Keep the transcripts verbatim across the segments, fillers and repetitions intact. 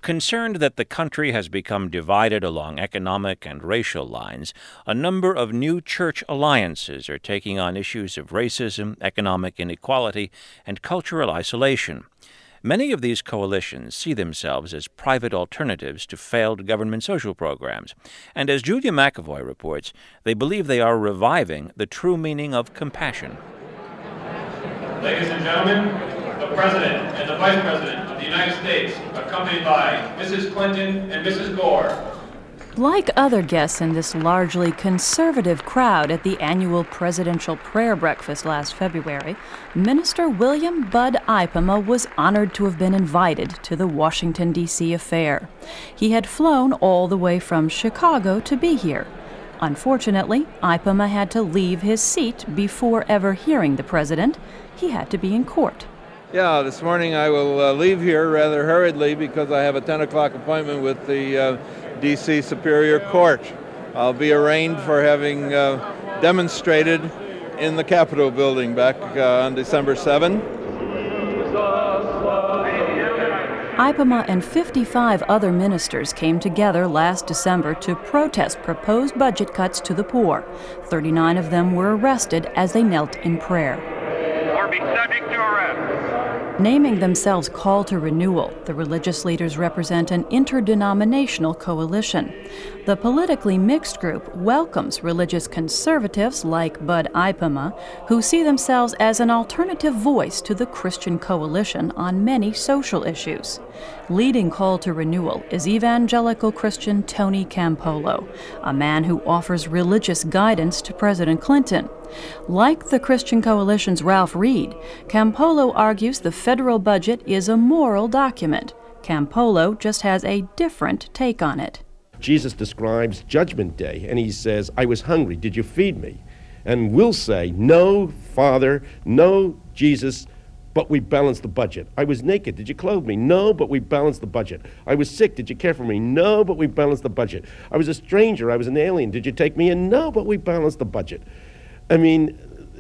Concerned that the country has become divided along economic and racial lines, a number of new church alliances are taking on issues of racism, economic inequality, and cultural isolation. Many of these coalitions see themselves as private alternatives to failed government social programs, and as Julia McEvoy reports, they believe they are reviving the true meaning of compassion. Ladies and gentlemen, the President and the Vice President of the United States, accompanied by Missus Clinton and Missus Gore. Like other guests in this largely conservative crowd at the annual presidential prayer breakfast last February, Minister William Bud Ipema was honored to have been invited to the Washington, D C affair. He had flown all the way from Chicago to be here. Unfortunately, Ipema had to leave his seat before ever hearing the president. He had to be in court. Yeah, this morning I will uh, leave here rather hurriedly because I have a ten o'clock appointment with the uh, D C Superior Court. I'll be arraigned for having uh, demonstrated in the Capitol building back uh, on December seventh. Ipema and fifty-five other ministers came together last December to protest proposed budget cuts to the poor. thirty-nine of them were arrested as they knelt in prayer. Or be subject to arrest. Naming themselves Call to Renewal, the religious leaders represent an interdenominational coalition. The politically mixed group welcomes religious conservatives like Bud Ipema, who see themselves as an alternative voice to the Christian coalition on many social issues. Leading Call to Renewal is evangelical Christian Tony Campolo, a man who offers religious guidance to President Clinton. Like the Christian Coalition's Ralph Reed, Campolo argues the federal budget is a moral document. Campolo just has a different take on it. Jesus describes Judgment Day, and he says, I was hungry, did you feed me? And we'll say, no, Father, no, Jesus, but we balanced the budget. I was naked, did you clothe me? No, but we balanced the budget. I was sick, did you care for me? No, but we balanced the budget. I was a stranger, I was an alien, did you take me in? No, but we balanced the budget. I mean,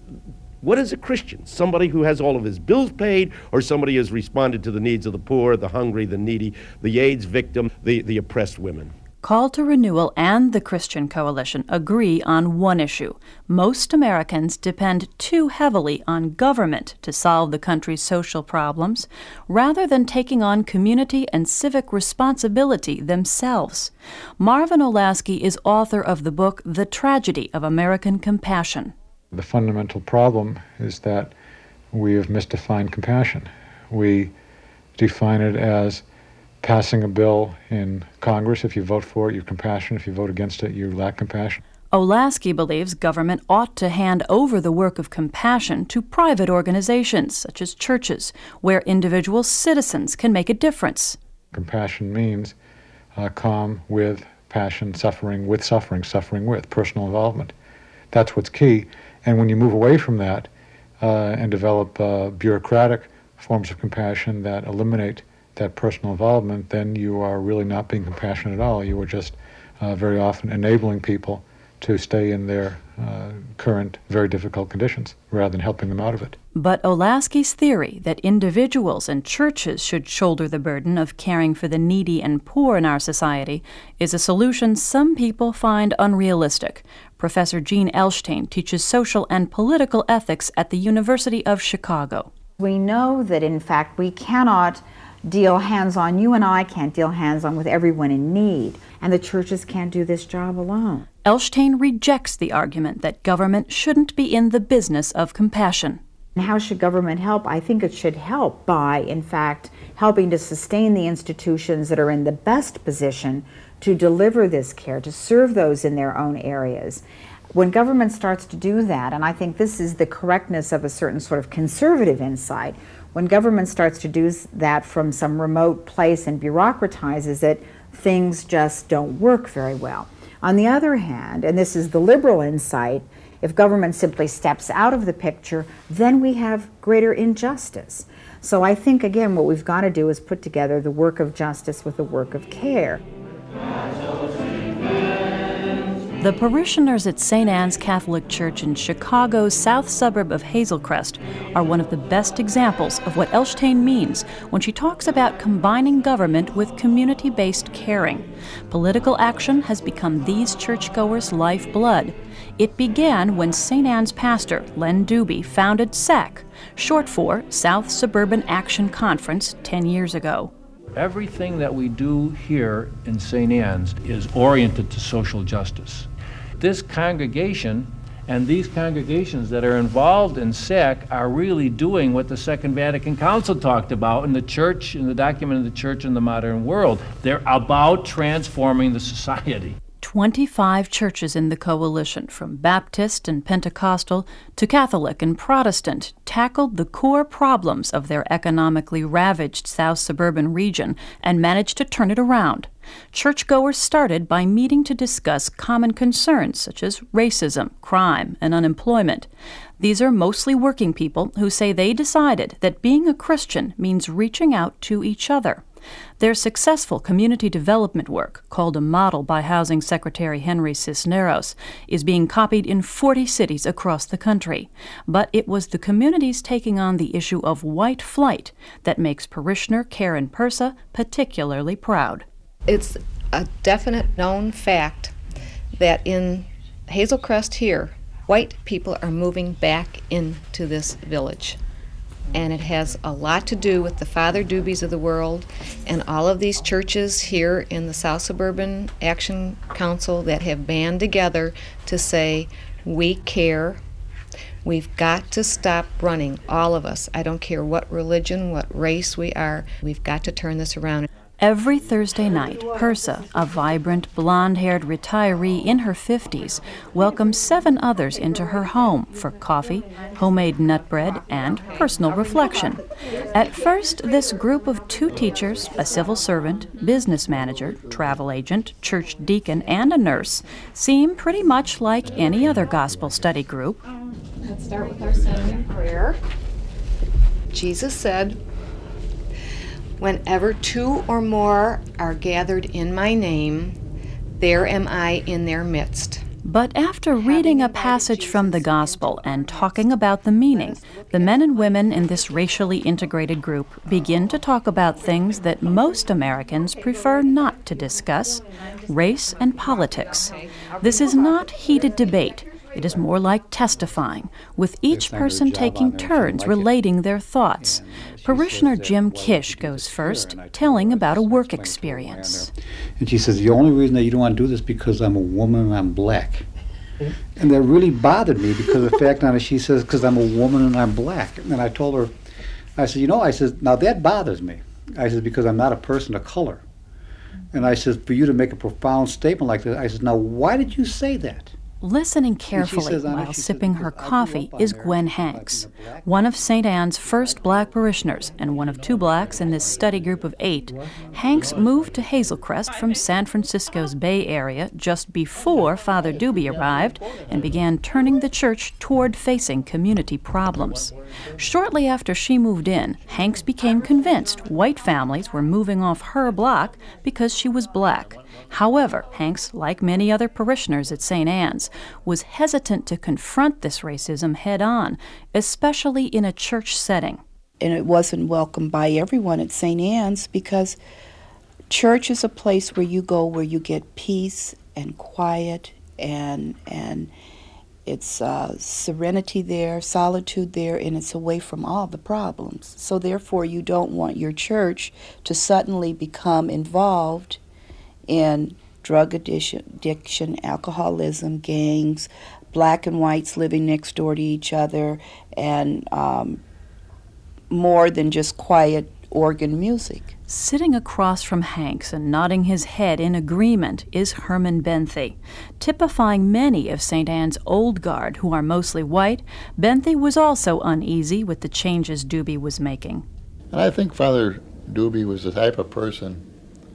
what is a Christian? Somebody who has all of his bills paid, or somebody who has responded to the needs of the poor, the hungry, the needy, the AIDS victim, the, the oppressed women? Call to Renewal and the Christian Coalition agree on one issue. Most Americans depend too heavily on government to solve the country's social problems, rather than taking on community and civic responsibility themselves. Marvin Olasky is author of the book The Tragedy of American Compassion. The fundamental problem is that we have misdefined compassion. We define it as passing a bill in Congress. If you vote for it, you're compassionate. If you vote against it, you lack compassion. Olasky believes government ought to hand over the work of compassion to private organizations, such as churches, where individual citizens can make a difference. Compassion means uh, calm with passion, suffering with suffering, suffering with personal involvement. That's what's key. And when you move away from that uh, and develop uh, bureaucratic forms of compassion that eliminate that personal involvement, then you are really not being compassionate at all. You are just uh, very often enabling people to stay in their uh, current, very difficult conditions, rather than helping them out of it. But Olasky's theory that individuals and churches should shoulder the burden of caring for the needy and poor in our society is a solution some people find unrealistic. Professor Jean Elshtain teaches social and political ethics at the University of Chicago. We know that, in fact, we cannot deal hands-on. You and I can't deal hands-on with everyone in need, and the churches can't do this job alone. Elshtain rejects the argument that government shouldn't be in the business of compassion. And how should government help? I think it should help by, in fact, helping to sustain the institutions that are in the best position to deliver this care, to serve those in their own areas. When government starts to do that, and I think this is the correctness of a certain sort of conservative insight, when government starts to do that from some remote place and bureaucratizes it, things just don't work very well. On the other hand, and this is the liberal insight, if government simply steps out of the picture, then we have greater injustice. So I think, again, what we've got to do is put together the work of justice with the work of care. The parishioners at Saint Anne's Catholic Church in Chicago's south suburb of Hazelcrest are one of the best examples of what Elshtain means when she talks about combining government with community-based caring. Political action has become these churchgoers' lifeblood. It began when Saint Anne's pastor, Len Doobie, founded S A C, short for South Suburban Action Conference, ten years ago. Everything that we do here in Saint Anne's is oriented to social justice. This congregation and these congregations that are involved in S A C are really doing what the Second Vatican Council talked about in the church, in the document of the church in the modern world. They're about transforming the society. twenty-five churches in the coalition, from Baptist and Pentecostal to Catholic and Protestant, tackled the core problems of their economically ravaged South Suburban region and managed to turn it around. Churchgoers started by meeting to discuss common concerns such as racism, crime, and unemployment. These are mostly working people who say they decided that being a Christian means reaching out to each other. Their successful community development work, called a model by Housing Secretary Henry Cisneros, is being copied in forty cities across the country. But it was the communities taking on the issue of white flight that makes parishioner Karen Persa particularly proud. It's a definite known fact that in Hazelcrest here, white people are moving back into this village. And it has a lot to do with the Father Doobies of the world and all of these churches here in the South Suburban Action Council that have band together to say, we care. We've got to stop running, all of us. I don't care what religion, what race we are. We've got to turn this around. Every Thursday night, Persa, a vibrant, blonde-haired retiree in her fifties, welcomes seven others into her home for coffee, homemade nut bread, and personal reflection. At first, this group of two teachers, a civil servant, business manager, travel agent, church deacon, and a nurse seem pretty much like any other gospel study group. Let's start with our second prayer. Jesus said, "Whenever two or more are gathered in my name, there am I in their midst." But after reading a passage from the gospel and talking about the meaning, the men and women in this racially integrated group begin to talk about things that most Americans prefer not to discuss: race and politics. This is not heated debate. It is more like testifying, with each person taking turns relating their thoughts. Parishioner Jim Kish goes first, telling about a work experience. And she says, the only reason that you don't want to do this is because I'm a woman and I'm black. And that really bothered me because of the fact that she says, because I'm a woman and I'm black. And I told her, I said, you know, I said, now that bothers me. I said, because I'm not a person of color. And I said, for you to make a profound statement like that, I said, now why did you say that? Listening carefully while sipping her coffee is Gwen Hanks, one of Saint Anne's first black parishioners and one of two blacks in this study group of eight. Hanks moved to Hazelcrest from San Francisco's Bay Area just before Father Doobie arrived and began turning the church toward facing community problems. Shortly after she moved in, Hanks became convinced white families were moving off her block because she was black. However, Hanks, like many other parishioners at Saint Anne's, was hesitant to confront this racism head-on, especially in a church setting. And it wasn't welcomed by everyone at Saint Anne's because church is a place where you go where you get peace and quiet and and it's uh, serenity there, solitude there, and it's away from all the problems. So therefore, you don't want your church to suddenly become involved in drug addiction, alcoholism, gangs, black and whites living next door to each other, and um, more than just quiet organ music. Sitting across from Hanks and nodding his head in agreement is Herman Benthe. Typifying many of Saint Anne's old guard, who are mostly white, Benthe was also uneasy with the changes Doobie was making. And I think Father Doobie was the type of person,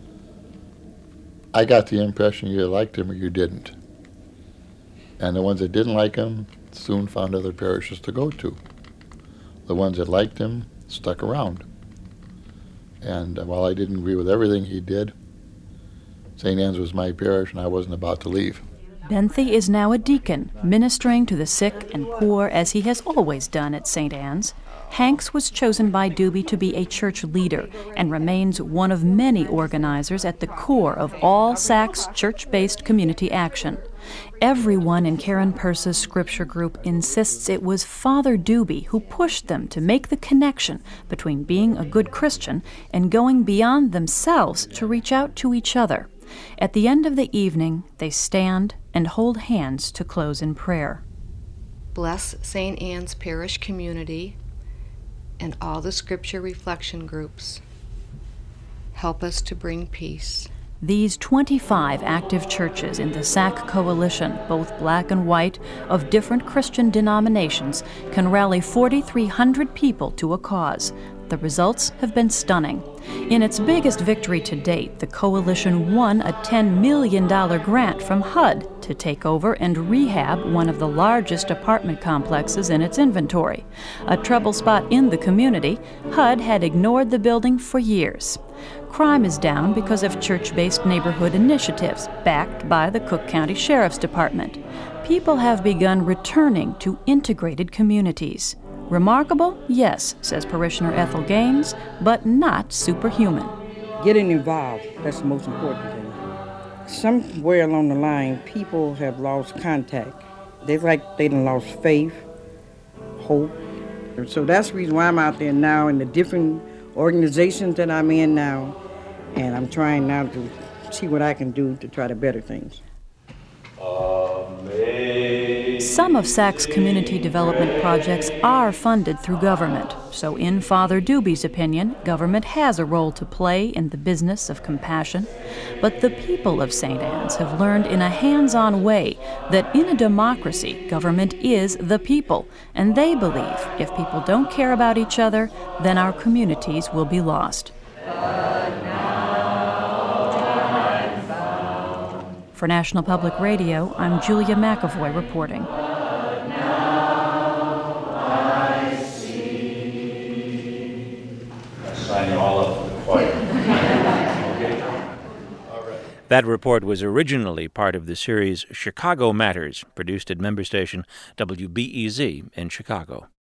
I got the impression you liked him or you didn't. And the ones that didn't like him soon found other parishes to go to. The ones that liked him stuck around. And uh, while I didn't agree with everything he did, Saint Anne's was my parish and I wasn't about to leave. Benthey is now a deacon, ministering to the sick and poor as he has always done at Saint Anne's. Hanks was chosen by Doobie to be a church leader and remains one of many organizers at the core of all Sacs church-based community action. Everyone in Karen Purse's scripture group insists it was Father Doobie who pushed them to make the connection between being a good Christian and going beyond themselves to reach out to each other. At the end of the evening, they stand and hold hands to close in prayer. Bless Saint Anne's Parish community and all the scripture reflection groups. Help us to bring peace. These twenty-five active churches in the Sac Coalition, both black and white, of different Christian denominations, can rally forty-three hundred people to a cause. The results have been stunning. In its biggest victory to date, the coalition won a ten million dollars grant from H U D to take over and rehab one of the largest apartment complexes in its inventory. A trouble spot in the community, H U D had ignored the building for years. Crime is down because of church-based neighborhood initiatives backed by the Cook County Sheriff's Department. People have begun returning to integrated communities. Remarkable? Yes, says parishioner Ethel Gaines, but not superhuman. Getting involved, that's the most important thing. Somewhere along the line, people have lost contact. They're like they done lost faith, hope. So that's the reason why I'm out there now in the different organizations that I'm in now, and I'm trying now to see what I can do to try to better things. Some of Sac's community development projects are funded through government, so in Father Doobie's opinion, government has a role to play in the business of compassion. But the people of Saint Anne's have learned in a hands-on way that in a democracy, government is the people, and they believe if people don't care about each other, then our communities will be lost. For National Public Radio, I'm Julia McAvoy reporting. That report was originally part of the series Chicago Matters, produced at member station W B E Z in Chicago.